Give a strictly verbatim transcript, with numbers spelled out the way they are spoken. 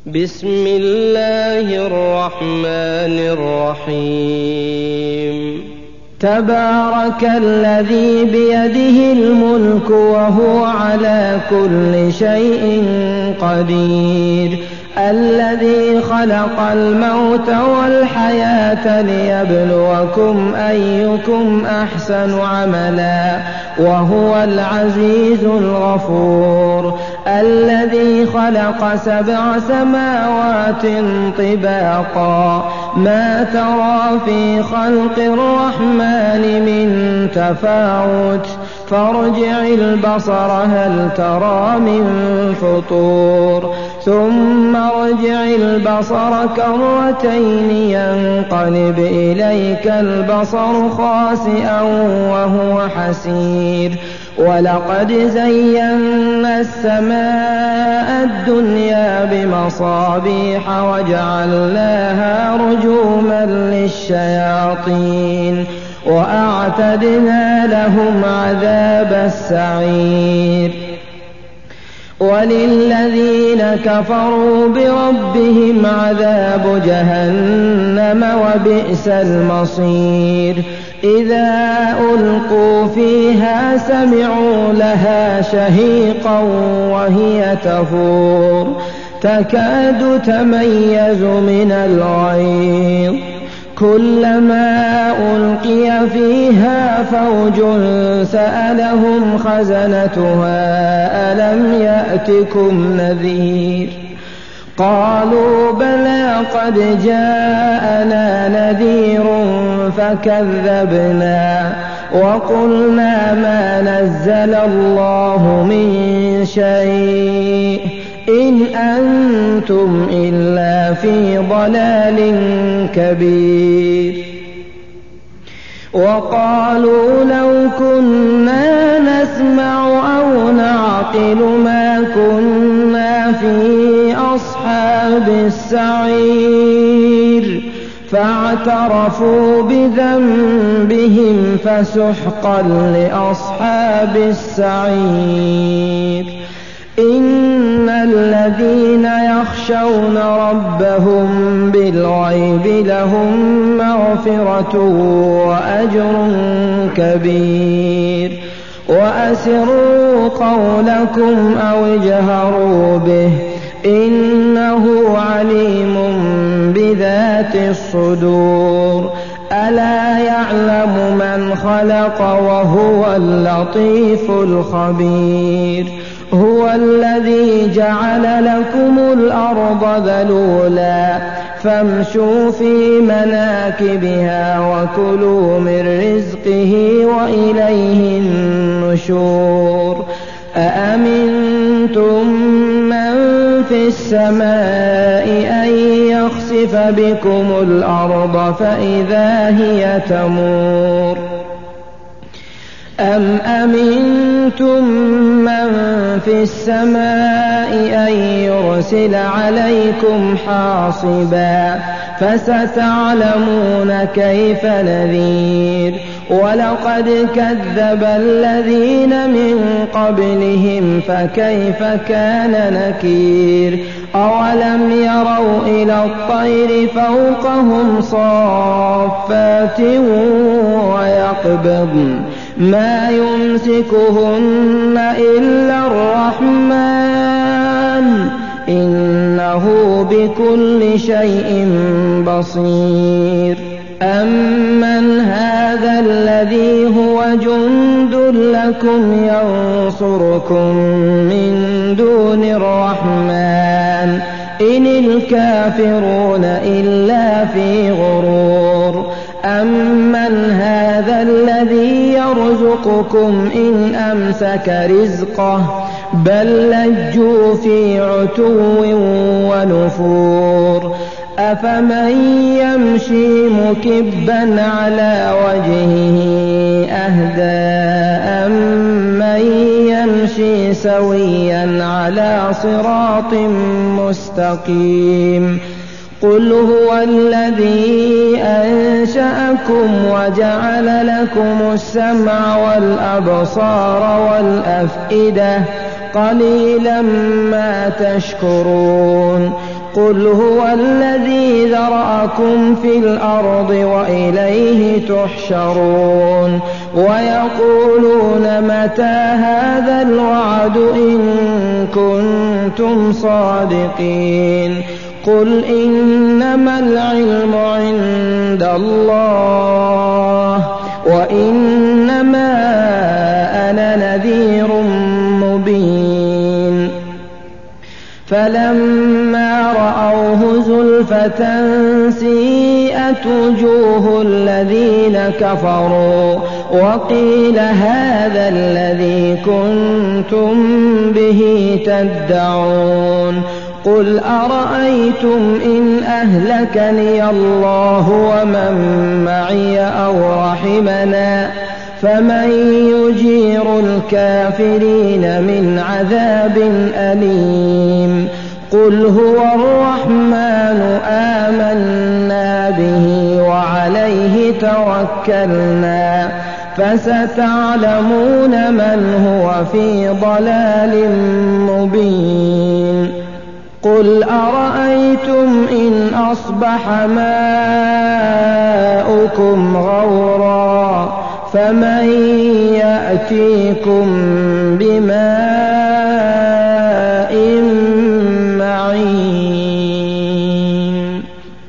بسم الله الرحمن الرحيم تبارك الذي بيده الملك وهو على كل شيء قدير الذي خلق الموت والحياة ليبلوكم أيكم أحسن عملا وهو العزيز الغفور الذي خلق سبع سماوات طباقا ما ترى في خلق الرحمن من تفاوت فارجع البصر هل ترى من فطور ثم ارجع البصر كرتين ينقلب إليك البصر خاسئا وهو حسير ولقد زينا السماء الدنيا بمصابيح وجعلناها رجوما للشياطين وأعتدنا لهم عذاب السعير وللذين كفروا بربهم عذاب جهنم وبئس المصير إذا ألقوا فيها سمعوا لها شهيقا وهي تفور تكاد تميز من الغيظ كلما ألقي فيها فوج سألهم خزنتها ألم يأتكم نذير قالوا بلى قد جاءنا نذير فكذبنا وقلنا ما نزل الله من شيء إن أنتم إلا في ضلال كبير وقالوا لو كنا نسمع أو نعقل ما كنا في أصحاب السعير فاعترفوا بذنبهم فسحقا لأصحاب السعير إن الذين يخشون ربهم بالغيب لهم مغفرة وأجر كبير وأسروا قولكم أو اجهروا به إنه عليم بذات الصدور ألا يعلم من خلق وهو اللطيف الخبير هو الذي جعل لكم الأرض ذلولا فامشوا في مناكبها وكلوا من رزقه وإليه النشور أأمنتم من في السماء أن يخسف بكم الأرض فإذا هي تمور أم أمنتم من في السماء أن يرسل عليكم حاصبا فستعلمون كيف نذير ولقد كذب الذين من قبلهم فكيف كان نكير أولم يروا إلى الطير فوقهم صافات ويقبضن ما يمسكهن إلا الرحمن إنه بكل شيء بصير أمن هذا الذي هو جند لكم ينصركم من دون الرحمن إن الكافرون إلا في غرور أمن هذا الذي يرزقكم إن أمسك رزقه بل لجوا في عتو ونفور أفمن يمشي مكبا على وجهه أهدى أمن يمشي سويا على صراط مستقيم قل هو الذي أنشأكم وجعل لكم السمع والأبصار والأفئدة قليلا ما تشكرون قل هو الذي ذرأكم في الأرض وإليه تحشرون ويقولون متى هذا الوعد إن كنتم صادقين قل إنما العلم عند الله وإنما أنا نذير مبين فلما رأوه زلفة سيئت وجوه الذين كفروا وقيل هذا الذي كنتم به تدعون قل أرأيتم إن أهلكني الله ومن معي أو رحمنا فمن يجير الكافرين من عذاب أليم قل هو الرحمن آمنا به وعليه توكلنا فستعلمون من هو في ضلال مبين قل أرأيتم إن أصبح ماؤكم غورا فمن يأتيكم بماء